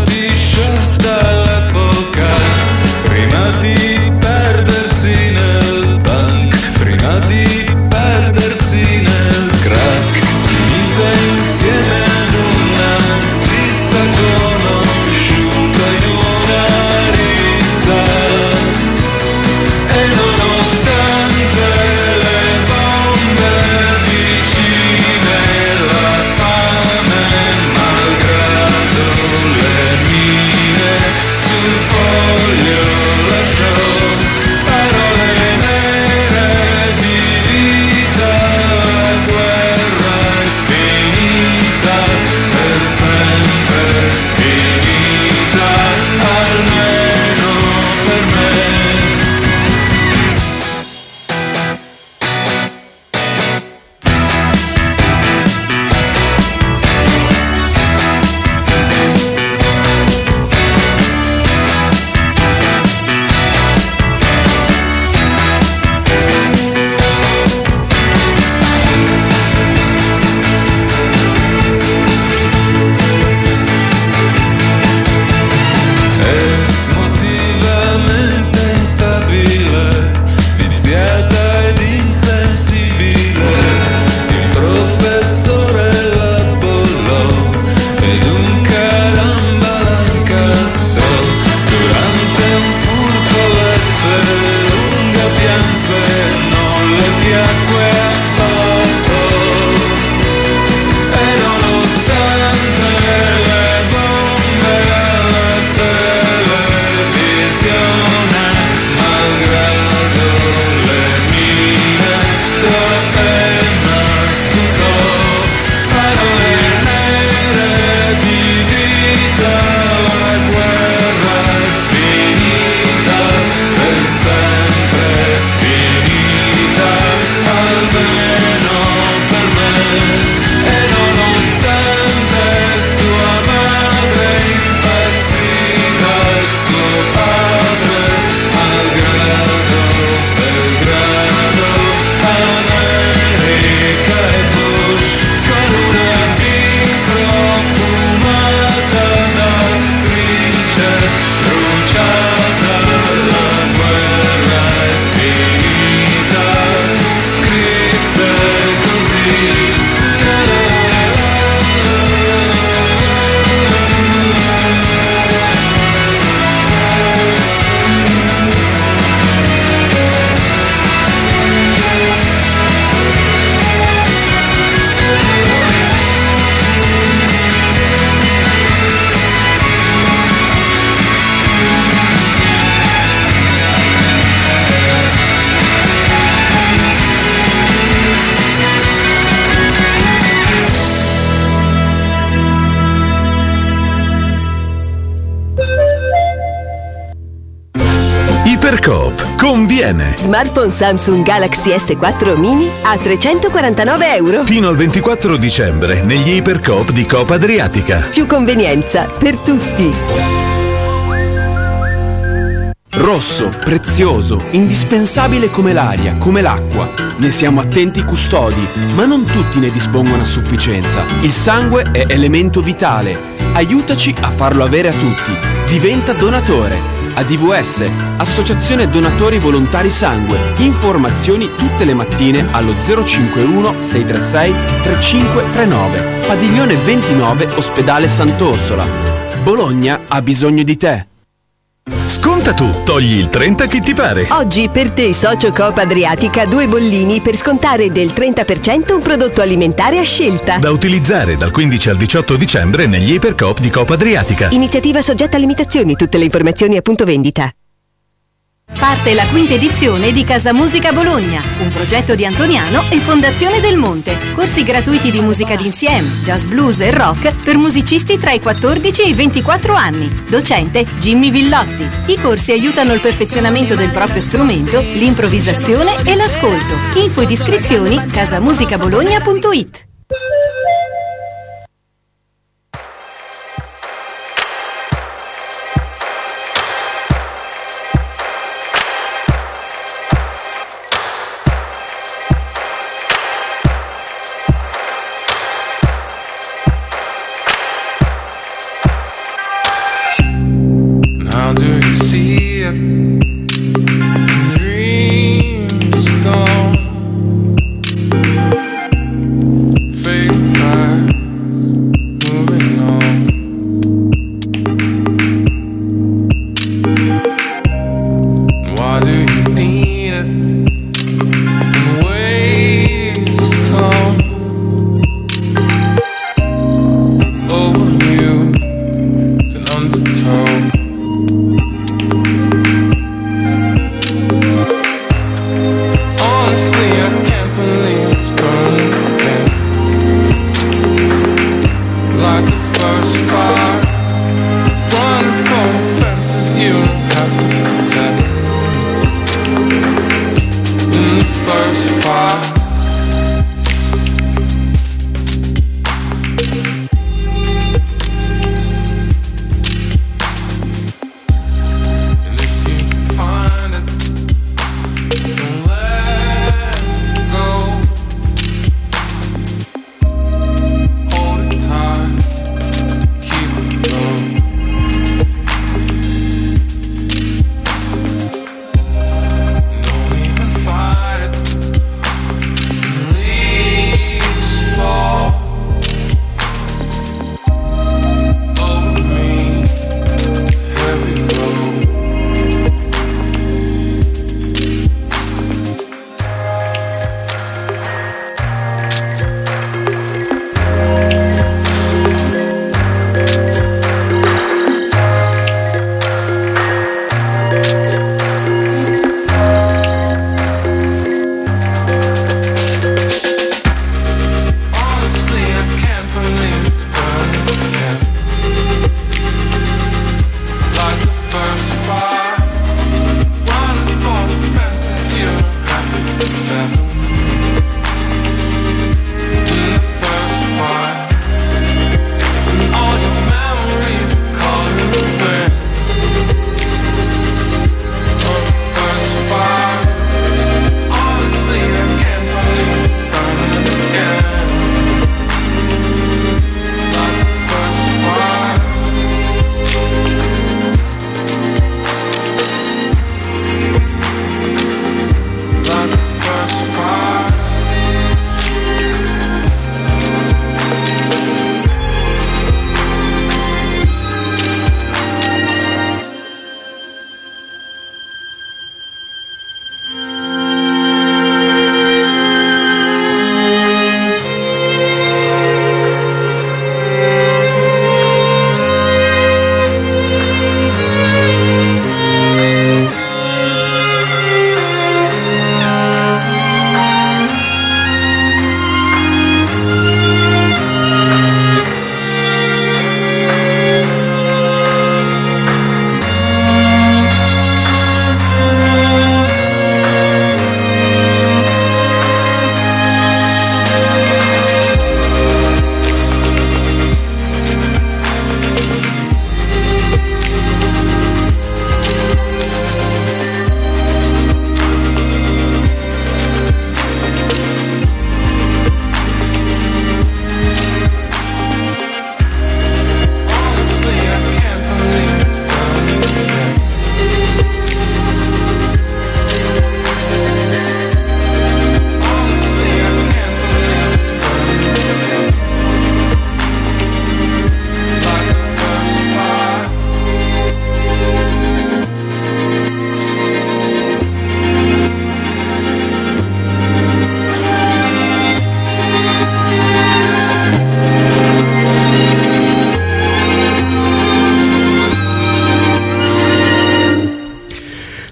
t-shirt all'epoca, prima di perdersi nel punk, prima di perdersi nel crack, si mise insieme ad un nazista conosciuto in una rissa, e nonostante le bombe vicine, la fame, malgrado le mine, sul foglio lasciò parole nere di vita. La guerra è finita, per sempre finita, almeno per me. Emotivamente instabile, viziata ed insensibile, il professore la bollò ed un caramba la incastrò. Durante un furto l'essere lunga pianse e non le piacque affatto, e nonostante le bombe alla televisione, malgrado le mine, la penna sputò parole nere di vita. La guerra è finita, per sempre finita, almeno per me. E nonostante sua madre impazzita e suo padre malgrado Belgrado, America e Bush, con una big profumata d'attrice bruciata, la guerra è finita, scrisse così. Ipercoop conviene. Smartphone Samsung Galaxy S4 Mini a €349. Fino al 24 dicembre negli Ipercoop di Coop Adriatica. Più convenienza per tutti. Rosso, prezioso, indispensabile come l'aria, come l'acqua. Ne siamo attenti custodi, ma non tutti ne dispongono a sufficienza. Il sangue è elemento vitale. Aiutaci a farlo avere a tutti. Diventa donatore. ADVS, Associazione Donatori Volontari Sangue. Informazioni tutte le mattine allo 051 636 3539. Padiglione 29, Ospedale Sant'Orsola. Bologna ha bisogno di te. Sconta tu, togli il 30 chi ti pare. Oggi per te socio Coop Adriatica 2 bollini per scontare del 30% un prodotto alimentare a scelta. Da utilizzare dal 15 al 18 dicembre negli Ipercoop di Coop Adriatica. Iniziativa soggetta a limitazioni, tutte le informazioni a punto vendita. Parte la quinta edizione di Casa Musica Bologna, un progetto di Antoniano e Fondazione Del Monte. Corsi gratuiti di musica d'insieme, jazz, blues e rock per musicisti tra i 14 e i 24 anni. Docente Jimmy Villotti. I corsi aiutano il perfezionamento del proprio strumento, l'improvvisazione e l'ascolto. Info ed iscrizioni casamusicabologna.it.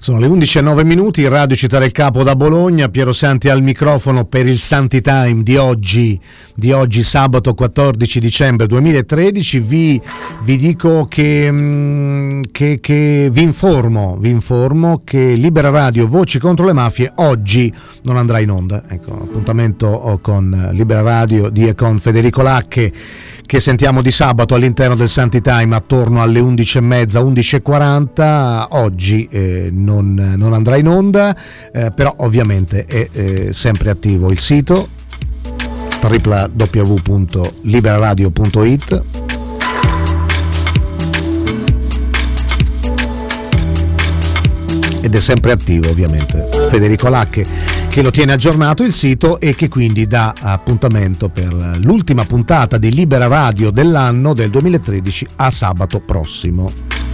Sono le 11:09, Radio Città del Capo da Bologna, Piero Santi al microfono per il Santi Time di oggi sabato 14 dicembre 2013. Vi dico che vi informo che Libera Radio Voci contro le mafie oggi non andrà in onda. Ecco, appuntamento con Libera Radio e con Federico Lacche, che sentiamo di sabato all'interno del Santi Time attorno alle 11:30, 11:40. Oggi non andrà in onda, però ovviamente è sempre attivo il sito www.liberaradio.it, ed è sempre attivo ovviamente Federico Lacche, che lo tiene aggiornato il sito e che quindi dà appuntamento per l'ultima puntata di Libera Radio dell'anno del 2013 a sabato prossimo.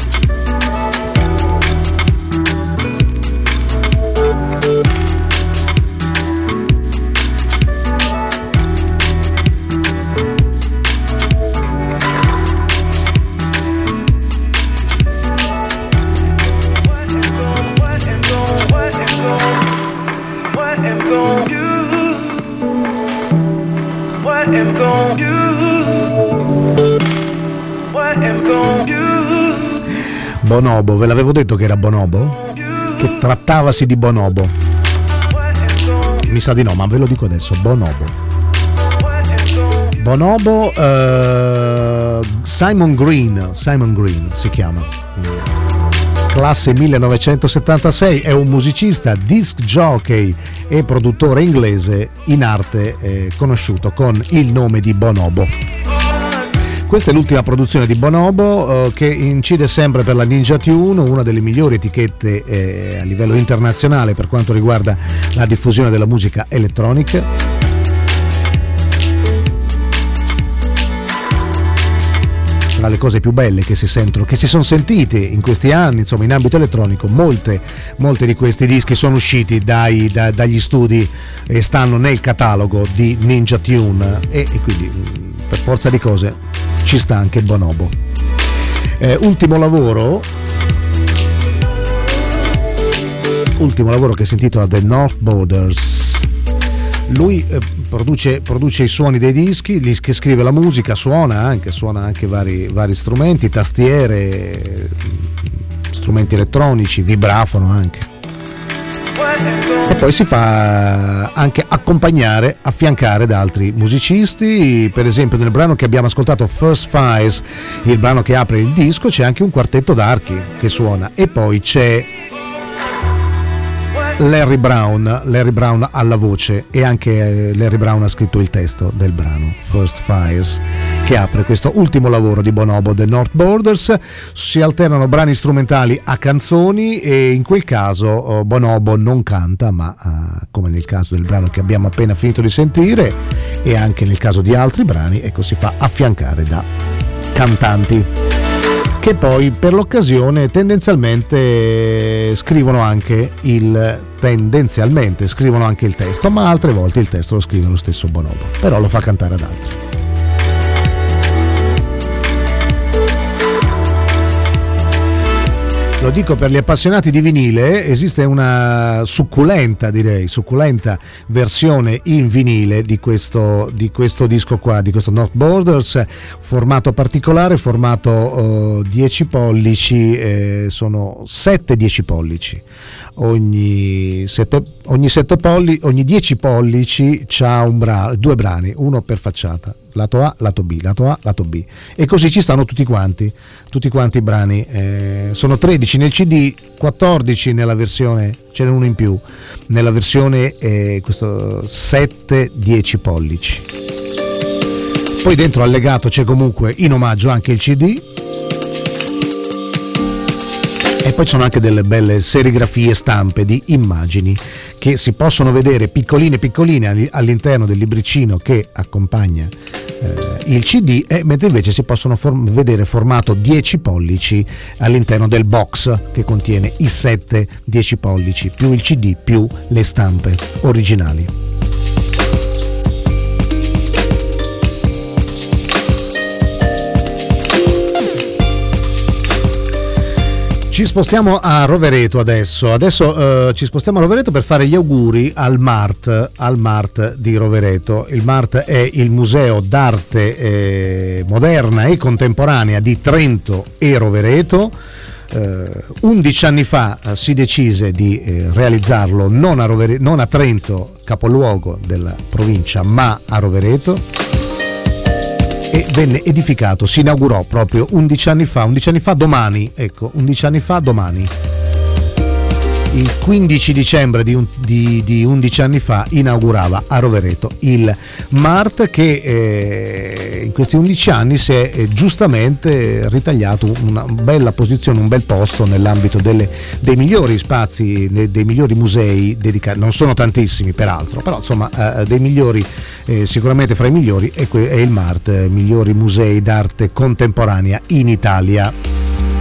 Bonobo, ve l'avevo detto che era Bonobo? Che trattavasi di Bonobo? Mi sa di no, ma ve lo dico adesso. Bonobo, Simon Green si chiama, classe 1976, è un musicista, disc jockey e produttore inglese in arte, conosciuto con il nome di Bonobo. Questa è l'ultima produzione di Bonobo, che incide sempre per la Ninja Tune, una delle migliori etichette a livello internazionale per quanto riguarda la diffusione della musica elettronica. Tra le cose più belle che si sono sentite in questi anni, insomma, in ambito elettronico, molte di questi dischi sono usciti dagli studi e stanno nel catalogo di Ninja Tune, e quindi per forza di cose ci sta anche Bonobo. Ultimo lavoro che si intitola The North Borders. Lui produce i suoni dei dischi, che scrive la musica, suona anche vari strumenti, tastiere, strumenti elettronici, vibrafono anche. E poi si fa anche affiancare da altri musicisti. Per esempio nel brano che abbiamo ascoltato, First Fires, il brano che apre il disco, c'è anche un quartetto d'archi che suona, e poi c'è Larry Brown alla voce, e anche Larry Brown ha scritto il testo del brano First Fires, che apre questo ultimo lavoro di Bonobo, The North Borders. Si alternano brani strumentali a canzoni, e in quel caso Bonobo non canta, ma come nel caso del brano che abbiamo appena finito di sentire, e anche nel caso di altri brani, ecco, si fa affiancare da cantanti che poi per l'occasione tendenzialmente scrivono anche il testo, ma altre volte il testo lo scrive lo stesso Bonobo, però lo fa cantare ad altri. Lo dico per gli appassionati di vinile, esiste una succulenta versione in vinile di questo disco qua, di questo North Borders, formato particolare, formato 10 pollici, sono 7 10 pollici. Ogni 10 pollici c'ha due brani, uno per facciata, lato A, lato B, lato A, lato B, e così ci stanno tutti quanti i brani. Sono 13 nel CD, 14 nella versione, ce n'è uno in più nella versione questo 7-10 pollici. Poi dentro allegato c'è comunque in omaggio anche il CD, e poi ci sono anche delle belle serigrafie, stampe di immagini che si possono vedere piccoline all'interno del libricino che accompagna il CD, mentre invece si possono vedere formato 10 pollici all'interno del box che contiene i 7 10 pollici più il CD più le stampe originali. Ci spostiamo a Rovereto adesso ci spostiamo a Rovereto per fare gli auguri al MART di Rovereto. Il MART è il Museo d'Arte Moderna e Contemporanea di Trento e Rovereto. 11 anni fa si decise di realizzarlo non a Trento, capoluogo della provincia, ma a Rovereto, e venne edificato, si inaugurò proprio 11 anni fa domani, il 15 dicembre di 11 anni fa inaugurava a Rovereto il MART, che in questi 11 anni si è giustamente ritagliato una bella posizione, un bel posto nell'ambito dei migliori spazi, dei migliori musei dedicati. Non sono tantissimi peraltro, però insomma dei migliori, sicuramente fra i migliori è il MART, migliori musei d'arte contemporanea in Italia.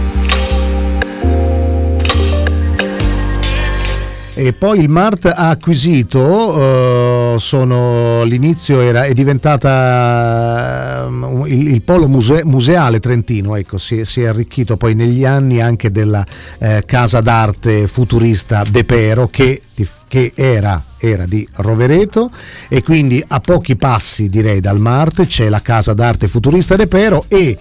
E poi il MART ha acquisito, all'inizio è diventata il polo museale trentino, ecco, si è arricchito poi negli anni anche della casa d'arte futurista De Pero, che era di Rovereto, e quindi a pochi passi direi dal MART c'è la casa d'arte futurista De Pero, e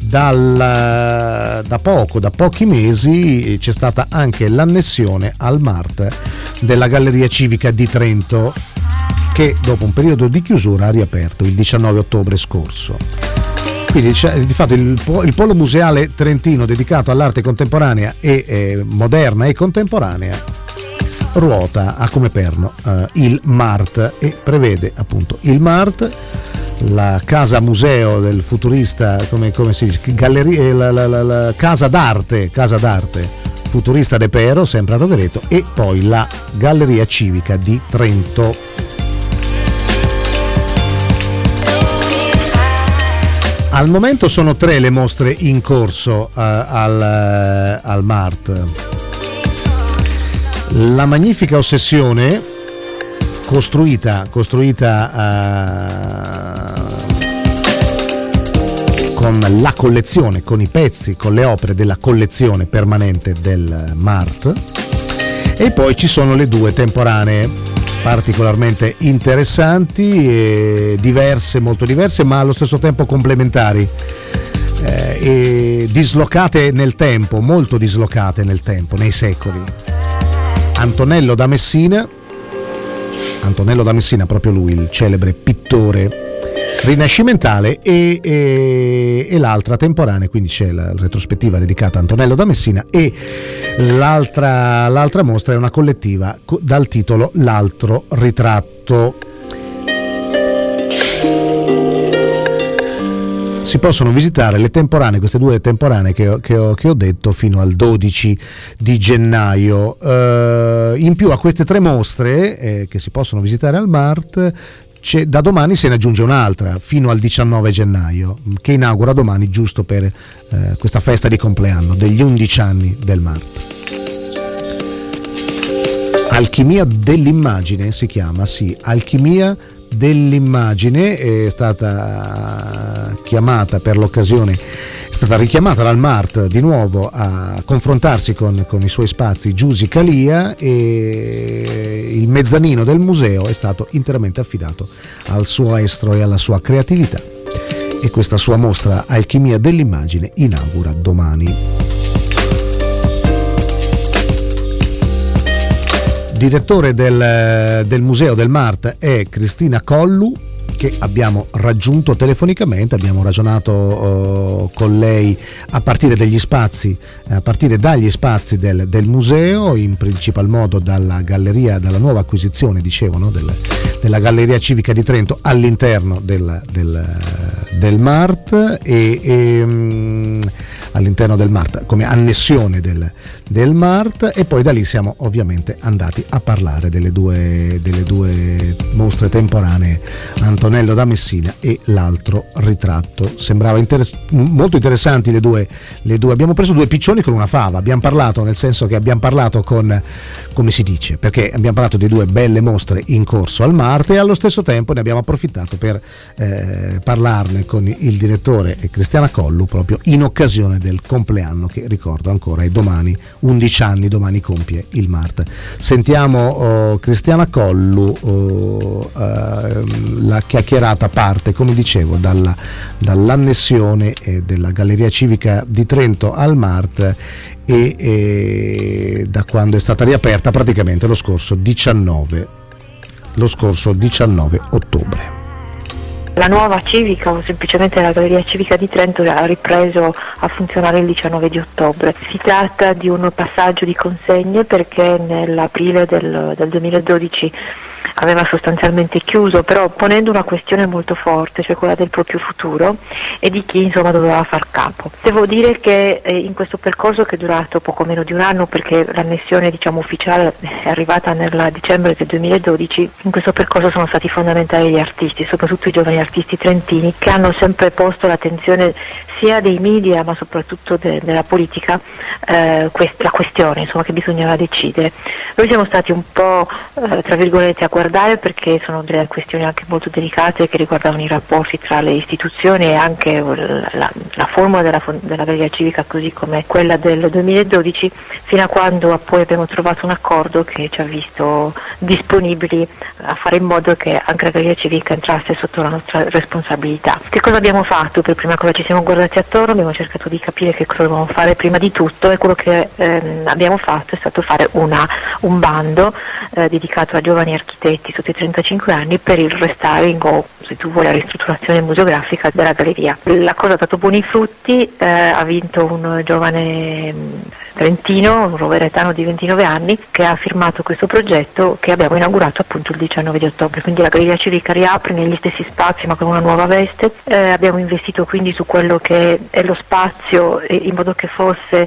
da pochi mesi c'è stata anche l'annessione al MART della Galleria Civica di Trento, che dopo un periodo di chiusura ha riaperto il 19 ottobre scorso. Quindi di fatto il polo museale trentino dedicato all'arte contemporanea e moderna e contemporanea ruota a come perno il MART, e prevede appunto il MART, la casa museo del futurista, come si dice, galleria, la casa d'arte futurista De Pero, sempre a Rovereto, e poi la Galleria Civica di Trento. Al momento sono 3 le mostre in corso al MART. La magnifica ossessione, costruita con la collezione, con i pezzi, con le opere della collezione permanente del MART, e poi ci sono le 2 temporanee particolarmente interessanti, molto diverse, ma allo stesso tempo complementari, e dislocate nel tempo, molto dislocate nel tempo, nei secoli. Antonello da Messina, proprio lui, il celebre pittore rinascimentale, e l'altra temporanea, quindi c'è la retrospettiva dedicata a Antonello da Messina, e l'altra mostra è una collettiva dal titolo L'altro ritratto. Si possono visitare le temporanee, queste 2 temporanee che ho detto, fino al 12 di gennaio. In più a queste 3 mostre che si possono visitare al MART, da domani se ne aggiunge un'altra fino al 19 gennaio, che inaugura domani, giusto per questa festa di compleanno degli 11 anni del MART. Alchimia dell'immagine si chiama, sì, Alchimia dell'immagine, è stata chiamata per l'occasione, è stata richiamata dal MART di nuovo a confrontarsi con i suoi spazi Giusy Calia, e il mezzanino del museo è stato interamente affidato al suo estro e alla sua creatività, e questa sua mostra Alchimia dell'immagine inaugura domani. Direttore del museo del MART è Cristina Collu, che abbiamo raggiunto telefonicamente, abbiamo ragionato con lei a partire dagli spazi del museo, in principal modo dalla nuova acquisizione, dicevo, no? della Galleria Civica di Trento all'interno del MART, all'interno del MART come annessione del MART, e poi da lì siamo ovviamente andati a parlare delle due mostre temporanee, Antonello da Messina e l'altro ritratto. Sembrava molto interessanti le due. Abbiamo preso 2 piccioni con una fava, abbiamo parlato, nel senso che abbiamo parlato con, come si dice, perché abbiamo parlato di 2 belle mostre in corso al MART, e allo stesso tempo ne abbiamo approfittato per parlarne con il direttore Cristina Collu, proprio in occasione del compleanno, che ricordo ancora è domani, 11 anni, domani compie il MART. Sentiamo Cristiana Collu, la chiacchierata parte, come dicevo, dall'annessione della Galleria Civica di Trento al MART e da quando è stata riaperta praticamente lo scorso 19 ottobre. La nuova civica, o semplicemente la Galleria Civica di Trento, ha ripreso a funzionare il 19 di ottobre. Si tratta di un passaggio di consegne perché nell'aprile del 2012 aveva sostanzialmente chiuso, però ponendo una questione molto forte, cioè quella del proprio futuro e di chi insomma doveva far capo. Devo dire che in questo percorso, che è durato poco meno di un anno, perché l'annessione ufficiale è arrivata nel dicembre del 2012, in questo percorso sono stati fondamentali gli artisti, soprattutto i giovani artisti trentini, che hanno sempre posto l'attenzione sia dei media ma soprattutto della politica, la questione insomma che bisognava decidere. Noi siamo stati un po' tra virgolette a guardare, perché sono delle questioni anche molto delicate che riguardavano i rapporti tra le istituzioni e anche la forma della Galleria Civica così come quella del 2012, fino a quando poi abbiamo trovato un accordo che ci ha visto disponibili a fare in modo che anche la Galleria Civica entrasse sotto la nostra responsabilità. Che cosa abbiamo fatto? Per prima cosa ci siamo guardati attorno, abbiamo cercato di capire che cosa dovevamo fare prima di tutto, e quello che abbiamo fatto è stato fare un bando dedicato a giovani architetti sotto i 35 anni per il restyling, o se tu vuoi la ristrutturazione museografica della galleria. La cosa ha dato buoni frutti, ha vinto un giovane trentino, un roveretano di 29 anni, che ha firmato questo progetto che abbiamo inaugurato appunto il 19 di ottobre, quindi la Galleria Civica riapre negli stessi spazi ma con una nuova veste. Abbiamo investito quindi su quello che è lo spazio, in modo che fosse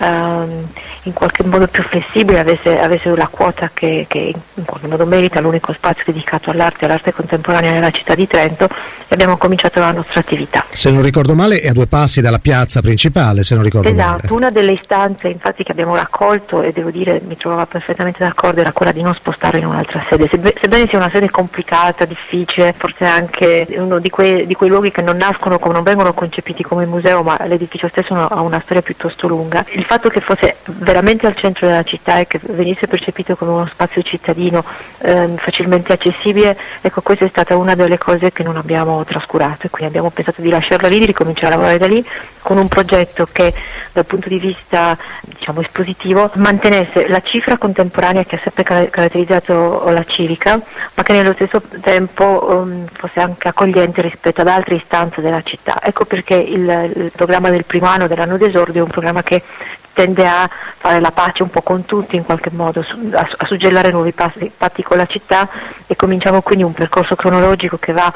in qualche modo più flessibile, avesse la quota che in qualche modo merita, l'unico spazio dedicato all'arte contemporanea nella città di Trento, e abbiamo cominciato la nostra attività. Se non ricordo male è a 2 passi dalla piazza principale, se non ricordo male. Esatto, una delle istanze infatti che abbiamo raccolto, e devo dire mi trovava perfettamente d'accordo, era quella di non spostarlo in un'altra sede, sebbene sia una sede complicata, difficile, forse anche uno di quei luoghi che non vengono concepiti come museo, ma l'edificio stesso ha una storia piuttosto lunga. Il fatto che fosse veramente al centro della città e che venisse percepito come uno spazio cittadino facilmente accessibile, ecco, questa è stata una delle cose che non abbiamo trascurato, e quindi abbiamo pensato di lasciarla lì, di ricominciare a lavorare da lì con un progetto che dal punto di vista espositivo mantenesse la cifra contemporanea che ha sempre caratterizzato la civica, ma che nello stesso tempo fosse anche accogliente rispetto ad altre istanze della città. Ecco perché il programma del primo anno, dell'anno d'esordio, è un programma che tende a fare la pace un po' con tutti, in qualche modo a suggellare nuovi patti con la città, e cominciamo quindi un percorso cronologico che va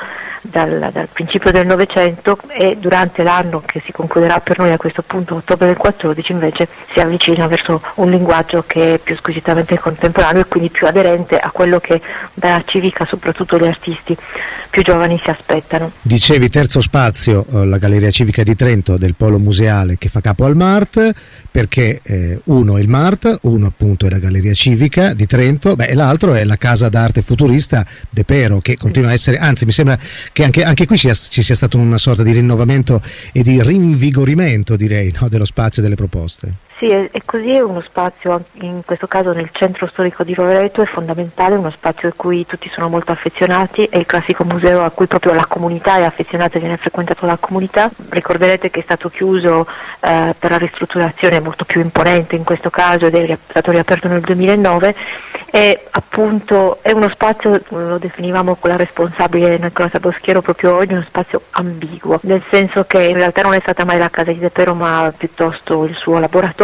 dal principio del Novecento, e durante l'anno che si concluderà per noi a questo punto ottobre del 14 invece si avvicina verso un linguaggio che è più squisitamente contemporaneo e quindi più aderente a quello che dalla civica soprattutto gli artisti più giovani si aspettano. Dicevi terzo spazio, la Galleria Civica di Trento del Polo Museale, che fa capo al MART, perché uno è il MART, uno appunto è la Galleria Civica di Trento, e l'altro è la Casa d'Arte Futurista De Pero, che continua a essere, anzi mi sembra che anche qui ci sia stato una sorta di rinnovamento e di rinvigorimento, direi, no, dello spazio e delle proposte. Sì, è così, è uno spazio, in questo caso nel centro storico di Rovereto, è fondamentale, uno spazio a cui tutti sono molto affezionati, è il classico museo a cui proprio la comunità è affezionata e viene frequentato dalla comunità. Ricorderete che è stato chiuso per la ristrutturazione molto più imponente in questo caso, ed è stato riaperto nel 2009, e appunto è uno spazio, lo definivamo con la responsabile Nicola Boschiero proprio oggi, uno spazio ambiguo, nel senso che in realtà non è stata mai la casa di De Pero, ma piuttosto il suo laboratorio.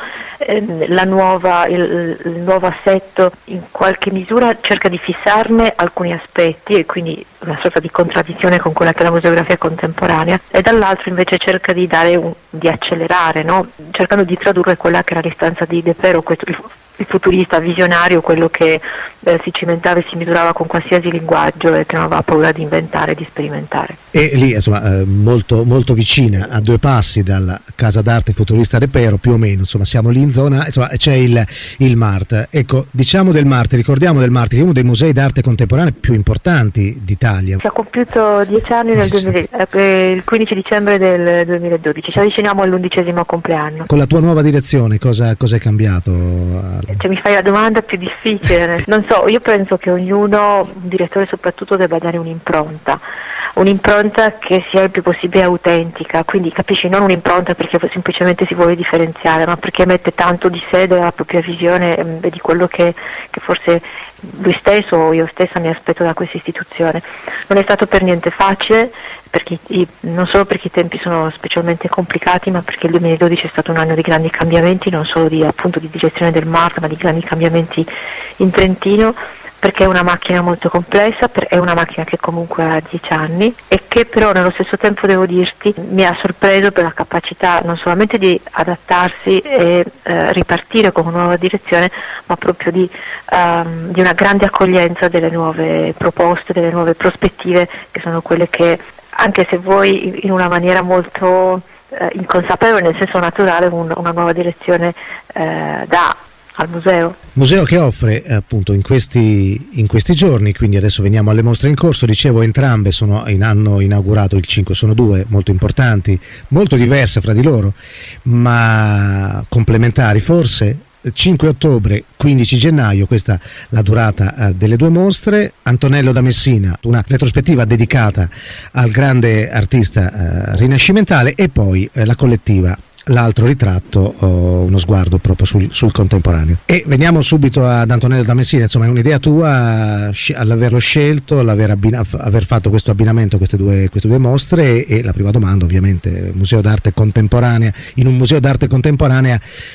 Il nuovo assetto in qualche misura cerca di fissarne alcuni aspetti, e quindi una sorta di contraddizione con quella che è la museografia contemporanea, e dall'altro invece cerca di accelerare, no? Cercando di tradurre quella che era l'istanza di De Pero, il il futurista visionario, quello che si cimentava e si misurava con qualsiasi linguaggio e che non aveva paura di inventare e di sperimentare. E lì insomma molto, molto vicina, a 2 passi dalla casa d'arte futurista Repero, più o meno, insomma siamo lì in zona, insomma c'è il MART. Ecco, diciamo del MART, ricordiamo del MART che è uno dei musei d'arte contemporanea più importanti d'Italia. Si è compiuto 10 anni il 15 dicembre del 2012, ci avviciniamo all'11° compleanno. Con la tua nuova direzione cosa è cambiato? Cioè, mi fai la domanda più difficile. Non so, io penso che ognuno, un direttore soprattutto, debba dare un'impronta che sia il più possibile autentica, quindi capisci, non un'impronta perché semplicemente si vuole differenziare, ma perché mette tanto di sé, della propria visione, di quello che forse lui stesso o io stessa mi aspetto da questa istituzione. Non è stato per niente facile, non solo perché i tempi sono specialmente complicati, ma perché il 2012 è stato un anno di grandi cambiamenti, non solo di direzione del MART, ma di grandi cambiamenti in Trentino, perché è una macchina molto complessa, è una macchina che comunque ha 10 anni e che però nello stesso tempo, devo dirti, mi ha sorpreso per la capacità non solamente di adattarsi e ripartire con una nuova direzione, ma proprio di una grande accoglienza delle nuove proposte, delle nuove prospettive, che sono quelle che, anche se vuoi in una maniera molto inconsapevole, nel senso naturale, una nuova direzione dà al museo che offre appunto in questi giorni, quindi adesso veniamo alle mostre in corso. Dicevo, entrambe hanno inaugurato il 5, sono 2 molto importanti, molto diverse fra di loro, ma complementari forse. 5 ottobre, 15 gennaio, questa la durata delle 2 mostre. Antonello da Messina, una retrospettiva dedicata al grande artista rinascimentale, e poi la collettiva L'altro ritratto, uno sguardo proprio sul contemporaneo. E veniamo subito ad Antonello da Messina. Insomma, è un'idea tua all'averlo scelto, aver fatto questo abbinamento, queste due mostre. E la prima domanda, ovviamente, museo d'arte contemporanea. In un museo d'arte contemporanea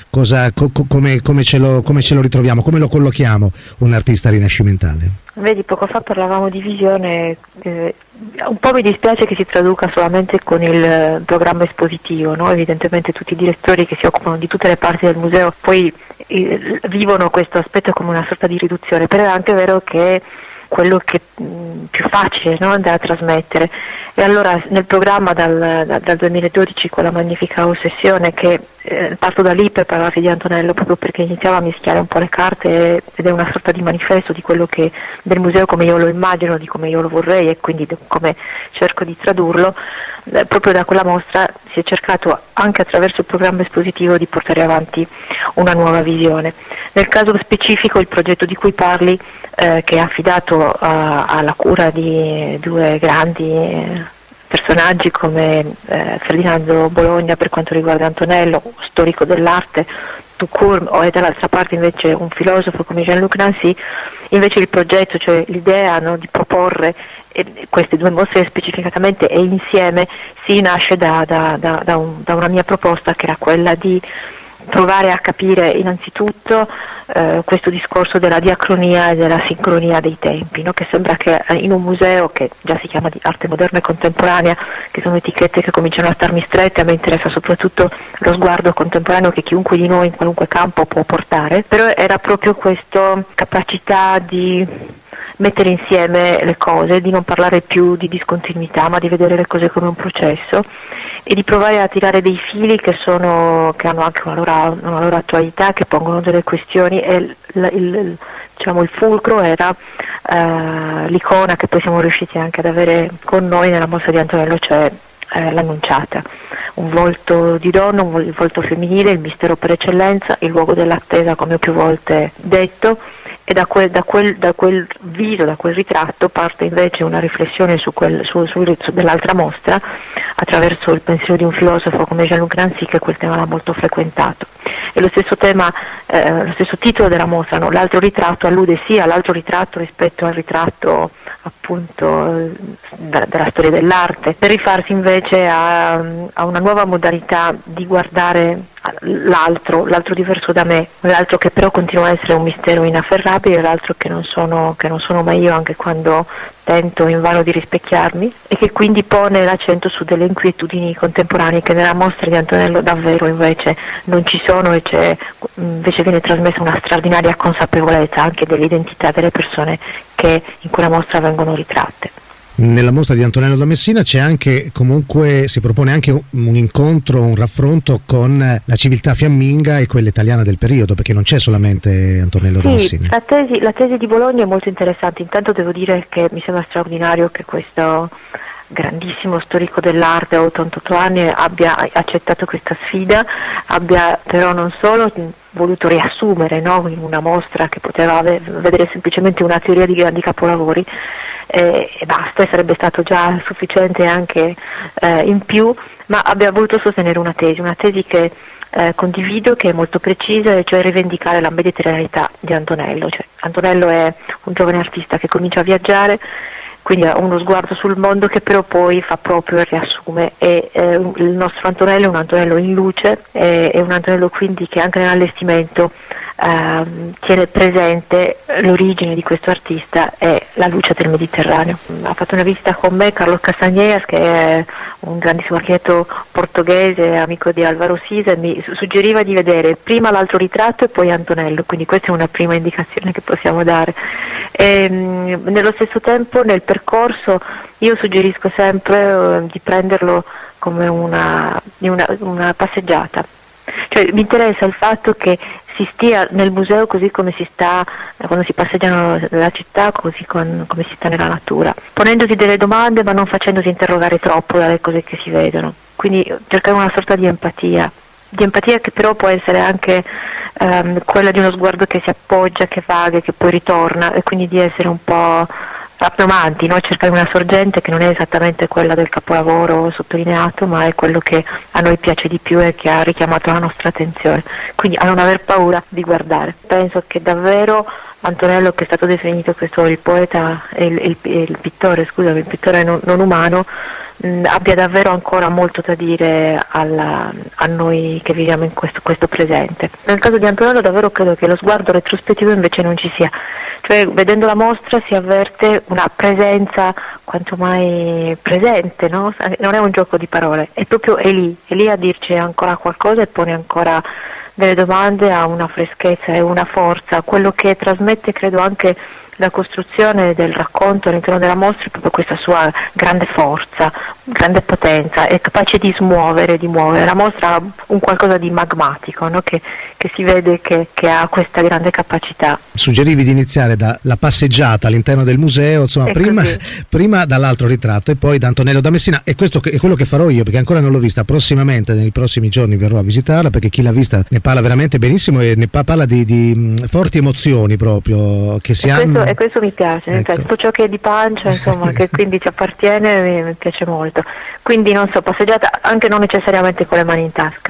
come ce lo ritroviamo, come lo collochiamo un artista rinascimentale? Vedi, poco fa parlavamo di visione, un po' mi dispiace che si traduca solamente con il programma espositivo, no? Evidentemente tutti i direttori che si occupano di tutte le parti del museo poi vivono questo aspetto come una sorta di riduzione, però è anche vero che è quello che più facile, no? Da trasmettere. E allora nel programma dal 2012, con la magnifica ossessione, che parto da lì per parlarvi di Antonello, proprio perché iniziava a mischiare un po' le carte, ed è una sorta di manifesto di quello che del museo come io lo immagino, di come io lo vorrei e quindi come cerco di tradurlo. Proprio da quella mostra si è cercato, anche attraverso il programma espositivo, di portare avanti una nuova visione. Nel caso specifico, il progetto di cui parli, che è affidato alla cura di 2 grandi personaggi come Ferdinando Bologna per quanto riguarda Antonello, storico dell'arte tout court, e dall'altra parte invece un filosofo come Jean-Luc Nancy. Invece il progetto, cioè l'idea, no, di proporre queste 2 mostre specificatamente e insieme, si nasce da una mia proposta, che era quella di provare a capire innanzitutto questo discorso della diacronia e della sincronia dei tempi, no? Che sembra che in un museo che già si chiama di arte moderna e contemporanea, che sono etichette che cominciano a starmi strette, a me interessa soprattutto lo sguardo contemporaneo che chiunque di noi in qualunque campo può portare, però era proprio questa capacità di mettere insieme le cose, di non parlare più di discontinuità, ma di vedere le cose come un processo, e di provare a tirare dei fili che hanno anche una loro attualità, che pongono delle questioni. E il fulcro era l'icona che poi siamo riusciti anche ad avere con noi nella mostra di Antonello, cioè l'Annunciata, un volto di donna, il volto femminile, il mistero per eccellenza, il luogo dell'attesa, come ho più volte detto. E da quel viso, da quel ritratto, parte invece una riflessione dell'altra mostra, attraverso il pensiero di un filosofo come Jean-Luc Nancy, che quel tema l'ha molto frequentato. E lo stesso tema, lo stesso titolo della mostra, no? L'altro ritratto, allude sia all'altro ritratto rispetto al ritratto appunto della storia dell'arte, per rifarsi invece a una nuova modalità di guardare l'altro diverso da me, l'altro che però continua a essere un mistero inafferrabile, l'altro che non sono mai io, anche quando tento invano di rispecchiarmi, e che quindi pone l'accento su delle inquietudini contemporanee che nella mostra di Antonello davvero invece non ci sono, e invece viene trasmessa una straordinaria consapevolezza anche dell'identità delle persone che in quella mostra vengono ritratte. Nella mostra di Antonello da Messina c'è anche, comunque si propone anche un incontro, un raffronto con la civiltà fiamminga e quella italiana del periodo, perché non c'è solamente Antonello da Messina. La tesi di Bologna è molto interessante. Intanto devo dire che mi sembra straordinario che questo grandissimo storico dell'arte a 88 anni abbia accettato questa sfida, abbia però non solo voluto riassumere, no, in una mostra che poteva vedere semplicemente una teoria di grandi capolavori e basta, e sarebbe stato già sufficiente anche in più, ma abbia voluto sostenere una tesi che condivido, che è molto precisa, e cioè rivendicare la mediterraneità di Antonello. Cioè, Antonello è un giovane artista che comincia a viaggiare, quindi ha uno sguardo sul mondo che però poi fa proprio e riassume, e il nostro Antonello è un Antonello in luce, è un Antonello quindi che anche nell'allestimento tiene presente l'origine di questo artista e la luce del Mediterraneo. Ha fatto una visita con me Carlos Castañedas, che è un grandissimo architetto portoghese, amico di Alvaro Sisa, e mi suggeriva di vedere prima l'altro ritratto e poi Antonello, quindi questa è una prima indicazione che possiamo dare. E, nello stesso tempo nel percorso io suggerisco sempre di prenderlo come una passeggiata, cioè mi interessa il fatto che si stia nel museo così come si sta quando si passeggiano nella città, così come si sta nella natura, ponendosi delle domande ma non facendosi interrogare troppo dalle cose che si vedono, quindi cercare una sorta di empatia che però può essere anche quella di uno sguardo che si appoggia, che vaga, che poi ritorna, e quindi di essere un po' rapnomanti, no? Cercare una sorgente che non è esattamente quella del capolavoro sottolineato, ma è quello che a noi piace di più e che ha richiamato la nostra attenzione, quindi a non aver paura di guardare. Penso che davvero Antonello, che è stato definito questo il poeta il pittore non umano, abbia davvero ancora molto da dire a noi che viviamo in questo presente. Nel caso di Antonello davvero credo che lo sguardo retrospettivo invece non ci sia, cioè vedendo la mostra si avverte una presenza quanto mai presente, no? Non è un gioco di parole, è lì a dirci ancora qualcosa e pone ancora delle domande, ha una freschezza e una forza. Quello che trasmette credo anche la costruzione del racconto all'interno della mostra è proprio questa sua grande forza, grande potenza, è capace di muovere. La mostra ha un qualcosa di magmatico, no? che si vede che ha questa grande capacità. Suggerivi di iniziare dalla passeggiata all'interno del museo, insomma, prima dall'altro ritratto e poi da Antonello da Messina, e questo è quello che farò io, perché ancora non l'ho vista. Prossimamente, nei prossimi giorni verrò a visitarla, perché chi l'ha vista ne parla veramente benissimo e ne parla di forti emozioni proprio che si hanno. E questo mi piace, ecco. Tutto ciò che è di pancia, insomma, che quindi ci appartiene, mi piace molto. Quindi non so, passeggiata anche non necessariamente con le mani in tasca.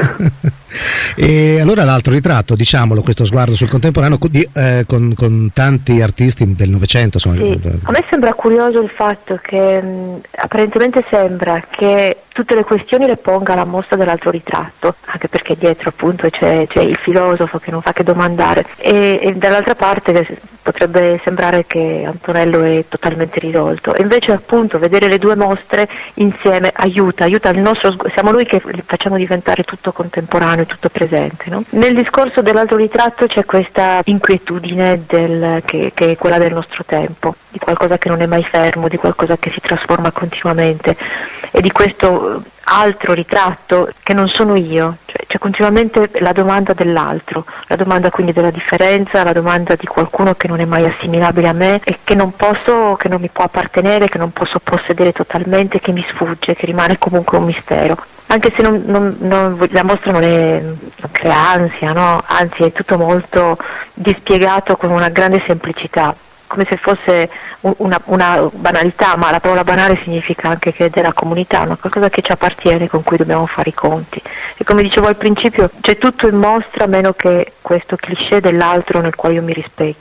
E allora l'altro ritratto, diciamolo, questo sguardo sul contemporaneo con tanti artisti del Novecento, insomma. Sì. A me sembra curioso il fatto che apparentemente sembra che tutte le questioni le ponga la mostra dell'altro ritratto, anche perché dietro appunto c'è il filosofo che non fa che domandare, e dall'altra parte potrebbe sembrare che Antonello è totalmente risolto, e invece appunto vedere le due mostre insieme aiuta il nostro siamo noi che facciamo diventare tutto contemporaneo, tutto presente, no? Nel discorso dell'altro ritratto c'è questa inquietudine che è quella del nostro tempo, di qualcosa che non è mai fermo, di qualcosa che si trasforma continuamente, e di questo altro ritratto che non sono io, cioè c'è continuamente la domanda dell'altro, la domanda quindi della differenza, la domanda di qualcuno che non è mai assimilabile a me e che non mi può appartenere, che non posso possedere totalmente, che mi sfugge, che rimane comunque un mistero. Anche se la mostra non crea ansia, no? Anzi è tutto molto dispiegato con una grande semplicità, come se fosse una banalità, ma la parola banale significa anche che è della comunità, una qualcosa che ci appartiene, con cui dobbiamo fare i conti. E come dicevo al principio, c'è tutto in mostra meno che questo cliché dell'altro nel quale io mi rispecchio,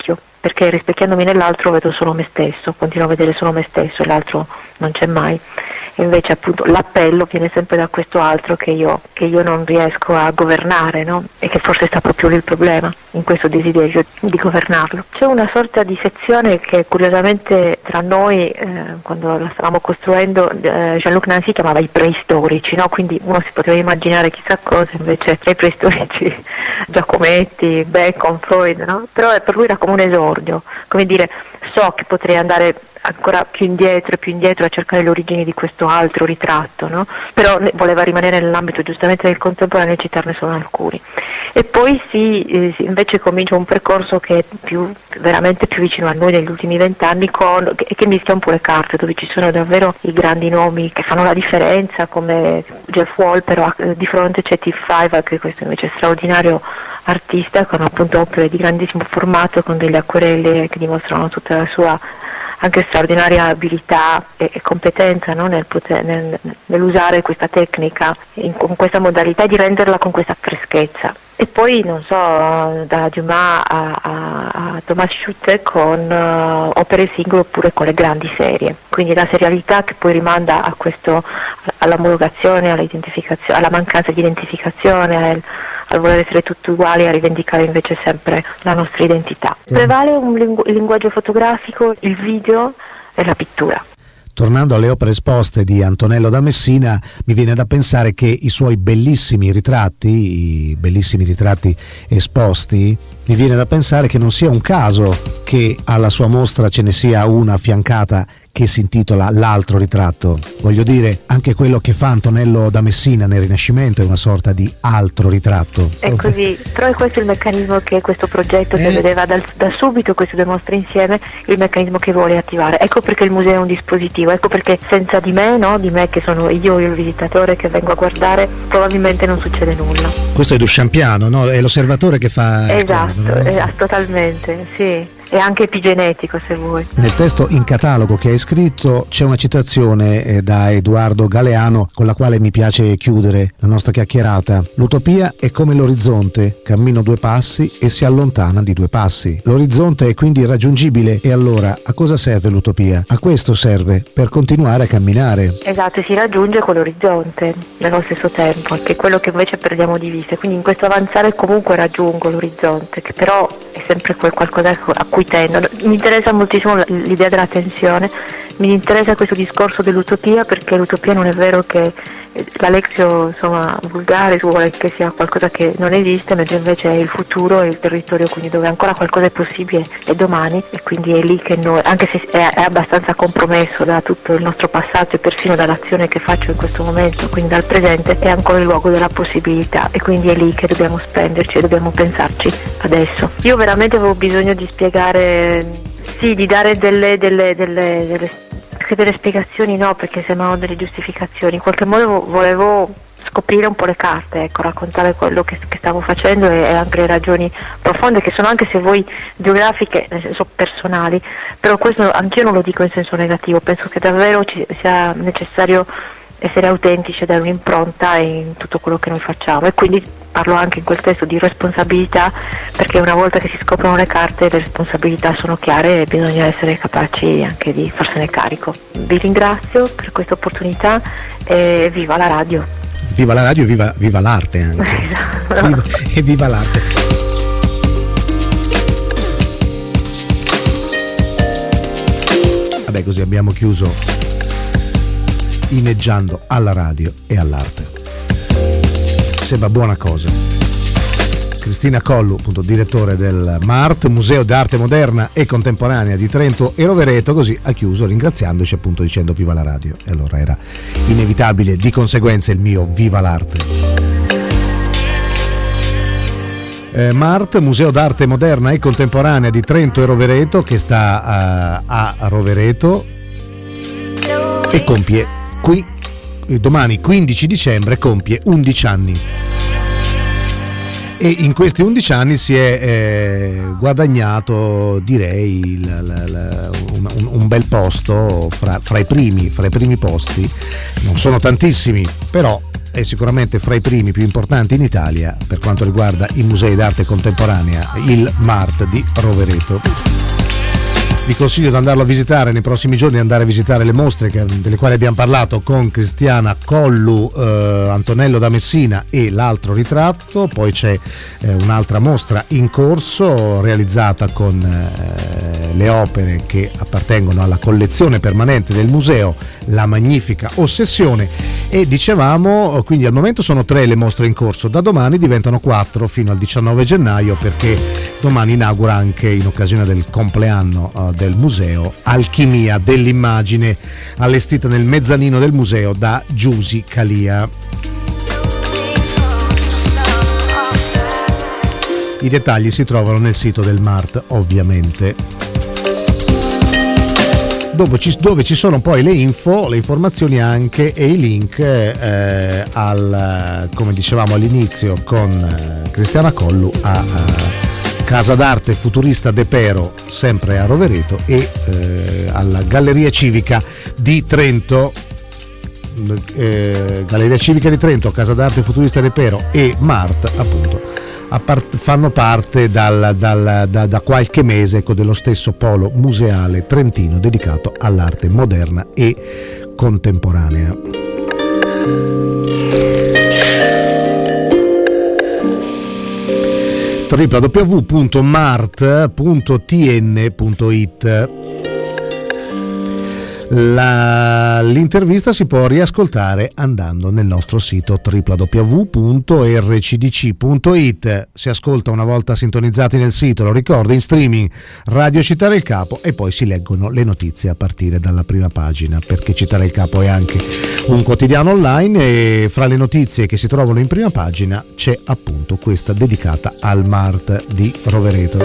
perché rispecchiandomi nell'altro vedo solo me stesso, continuo a vedere solo me stesso, l'altro non c'è mai. E invece appunto l'appello viene sempre da questo altro che io non riesco a governare, no? E che forse sta proprio lì il problema, in questo desiderio di governarlo. C'è una sorta di sezione che curiosamente tra noi, quando la stavamo costruendo, Jean-Luc Nancy chiamava i preistorici, no? Quindi uno si poteva immaginare chissà cosa, invece tra i preistorici Giacometti, Bacon, Freud, no? Però per lui era come un esordio, come dire, so che potrei andare ancora più indietro a cercare le origini di questo altro ritratto, no? Però voleva rimanere nell'ambito giustamente del contemporaneo e citarne solo alcuni. E poi invece comincia un percorso che è veramente più vicino a noi negli ultimi 20 anni e che mischia un po' le carte, dove ci sono davvero i grandi nomi che fanno la differenza, come Jeff Wall, però di fronte c'è Tiff Five, che questo invece è straordinario artista con appunto opere di grandissimo formato, con delle acquerelle che dimostrano tutta la sua anche straordinaria abilità e competenza, no? Nell'usare questa tecnica con questa modalità e di renderla con questa freschezza. E poi non so, da Dumas a Thomas Schutte con opere singole oppure con le grandi serie, quindi la serialità che poi rimanda a all'omologazione, all'identificazione, alla mancanza di identificazione, al voler essere tutti uguali, a rivendicare invece sempre la nostra identità. Prevale il linguaggio fotografico, il video e la pittura. Tornando alle opere esposte di Antonello da Messina, mi viene da pensare che i suoi bellissimi ritratti esposti, mi viene da pensare che non sia un caso che alla sua mostra ce ne sia una affiancata che si intitola L'altro ritratto. Voglio dire, anche quello che fa Antonello da Messina nel Rinascimento è una sorta di altro ritratto. È così, però è questo il meccanismo che questo progetto che vedeva da subito, queste due mostre insieme, il meccanismo che vuole attivare. Ecco perché il museo è un dispositivo, ecco perché senza di me, no? Di me che sono io il visitatore che vengo a guardare, probabilmente non succede nulla. Questo è Duchampiano, no? È l'osservatore che fa... Esatto, totalmente, sì. E anche epigenetico, se vuoi. Nel testo in catalogo che hai scritto c'è una citazione da Edoardo Galeano con la quale mi piace chiudere la nostra chiacchierata. L'utopia è come l'orizzonte, cammino 2 passi e si allontana di 2 passi. L'orizzonte è quindi irraggiungibile e allora a cosa serve l'utopia? A questo serve, per continuare a camminare. Esatto, e si raggiunge con l'orizzonte nello stesso tempo, che è quello che invece perdiamo di vista. Quindi in questo avanzare comunque raggiungo l'orizzonte, che però è sempre quel qualcosa a cui tendo. Mi interessa moltissimo l'idea della tensione, mi interessa questo discorso dell'utopia, perché l'utopia non è vero che la lexio vulgare vuole che sia qualcosa che non esiste, mentre invece è il futuro, è il territorio, quindi dove ancora qualcosa è possibile è domani, e quindi è lì che noi, anche se è abbastanza compromesso da tutto il nostro passato e persino dall'azione che faccio in questo momento, quindi dal presente, è ancora il luogo della possibilità, e quindi è lì che dobbiamo spenderci e dobbiamo pensarci adesso. Io veramente avevo bisogno di spiegare, di dare delle spiegazioni, no, perché sembrano delle giustificazioni. In qualche modo volevo scoprire un po' le carte, ecco, raccontare quello che stavo facendo e anche le ragioni profonde, che sono, anche se vuoi, biografiche, nel senso personali, però questo anch'io non lo dico in senso negativo, penso che davvero sia necessario essere autentici e dare un'impronta in tutto quello che noi facciamo, e quindi parlo anche in quel testo di responsabilità, perché una volta che si scoprono le carte le responsabilità sono chiare e bisogna essere capaci anche di farsene carico. Vi ringrazio per questa opportunità e viva la radio! Viva la radio, viva l'arte anche. Esatto. E viva l'arte! Vabbè, così abbiamo chiuso inneggiando alla radio e all'arte. Sembra buona cosa. Cristina Collu, appunto, direttore del MART, Museo d'Arte Moderna e Contemporanea di Trento e Rovereto, così ha chiuso ringraziandoci, appunto, dicendo viva la radio, e allora era inevitabile di conseguenza il mio viva l'arte. MART, Museo d'Arte Moderna e Contemporanea di Trento e Rovereto, che sta a Rovereto e compie qui domani 15 dicembre compie 11 anni, e in questi 11 anni si è guadagnato, direi, un bel posto fra i primi posti. Non sono tantissimi, però è sicuramente fra i primi più importanti in Italia per quanto riguarda i musei d'arte contemporanea, il MART di Rovereto. Vi consiglio di andarlo a visitare nei prossimi giorni, andare a visitare le mostre delle quali abbiamo parlato con Cristiana Collu, Antonello da Messina e l'altro ritratto. Poi c'è un'altra mostra in corso realizzata con le opere che appartengono alla collezione permanente del museo, La Magnifica Ossessione. E dicevamo, quindi al momento sono 3 le mostre in corso, da domani diventano 4 fino al 19 gennaio, perché domani inaugura anche, in occasione del compleanno del museo, Alchimia dell'immagine, allestita nel mezzanino del museo da Giusi Calia. I dettagli si trovano nel sito del Mart, ovviamente, dove ci sono poi le informazioni anche e i link come dicevamo all'inizio con Cristiana Collu, a Casa d'Arte Futurista De Pero, sempre a Rovereto, e alla Galleria Civica di Trento. Galleria Civica di Trento, Casa d'Arte Futurista De Pero e Mart, appunto, fanno parte da qualche mese dello stesso polo museale trentino dedicato all'arte moderna e contemporanea. www.mart.tn.it. L'intervista si può riascoltare andando nel nostro sito www.rcdc.it. Si ascolta una volta sintonizzati nel sito, lo ricordo, in streaming Radio Città del Capo, e poi si leggono le notizie a partire dalla prima pagina, perché Città del Capo è anche un quotidiano online, e fra le notizie che si trovano in prima pagina c'è appunto questa dedicata al Mart di Rovereto.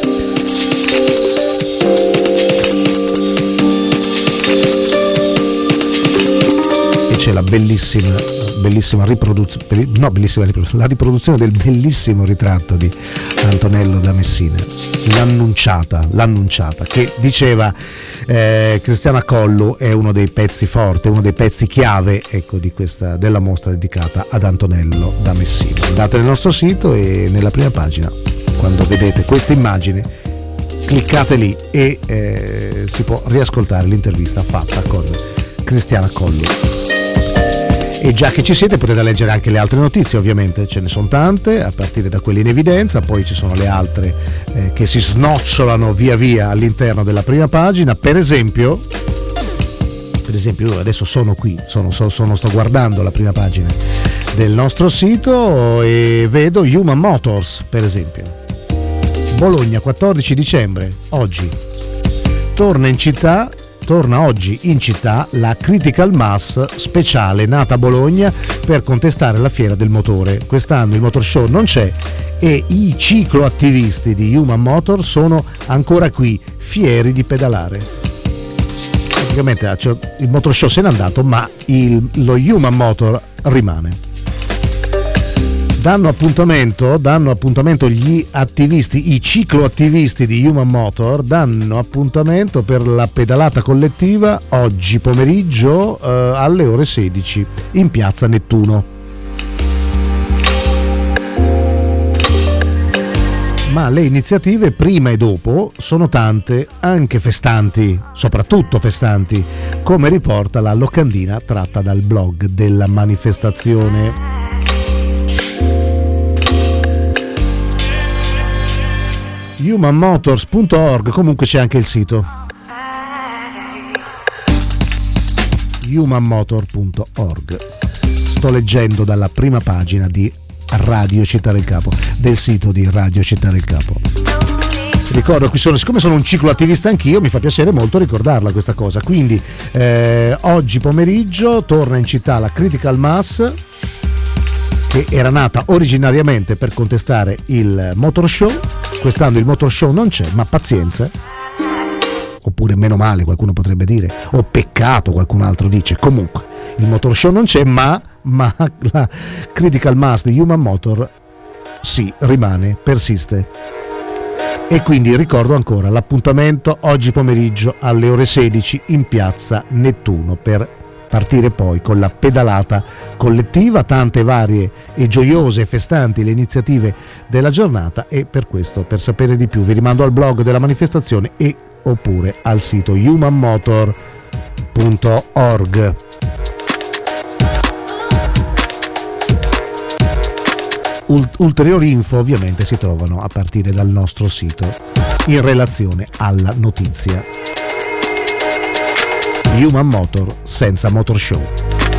C'è la bellissima riproduzione del bellissimo ritratto di Antonello da Messina, l'annunciata, che diceva Cristiana Collu è uno dei pezzi forti, uno dei pezzi chiave, ecco, della mostra dedicata ad Antonello da Messina. Andate nel nostro sito e nella prima pagina, quando vedete questa immagine, cliccate lì e si può riascoltare l'intervista fatta con Cristiana Collu. E già che ci siete, potete leggere anche le altre notizie, ovviamente ce ne sono tante, a partire da quelle in evidenza, poi ci sono le altre che si snocciolano via via all'interno della prima pagina. Per esempio io adesso sono qui, sto guardando la prima pagina del nostro sito e vedo Human Motors, per esempio. Bologna, 14 dicembre, oggi. Torna oggi in città la Critical Mass speciale, nata a Bologna per contestare la fiera del motore. Quest'anno il motor show non c'è e i cicloattivisti di Human Motor sono ancora qui, fieri di pedalare. Praticamente il motor show se n'è andato, ma lo Human Motor rimane. Danno appuntamento gli attivisti, i cicloattivisti di Human Motor danno appuntamento per la pedalata collettiva oggi pomeriggio alle ore 16 in piazza Nettuno. Ma le iniziative prima e dopo sono tante, anche festanti, soprattutto festanti, come riporta la locandina tratta dal blog della manifestazione. humanmotors.org, comunque c'è anche il sito humanmotor.org. Sto leggendo dalla prima pagina di Radio Città del Capo, del sito di Radio Città del Capo. Ricordo, siccome sono un cicloattivista anch'io, mi fa piacere molto ricordarla questa cosa. Quindi oggi pomeriggio torna in città la Critical Mass, che era nata originariamente per contestare il Motor Show. Quest'anno il Motor Show non c'è, ma pazienza, oppure meno male qualcuno potrebbe dire, o peccato qualcun altro dice. Comunque il Motor Show non c'è, ma la Critical Mass di Human Motor sì, rimane, persiste. E quindi ricordo ancora l'appuntamento oggi pomeriggio alle ore 16 in piazza Nettuno per partire poi con la pedalata collettiva. Tante varie e gioiose e festanti le iniziative della giornata, e per questo, per sapere di più, vi rimando al blog della manifestazione e oppure al sito humanmotor.org. Ulteriori info ovviamente si trovano a partire dal nostro sito in relazione alla notizia. Human Motor senza Motor Show.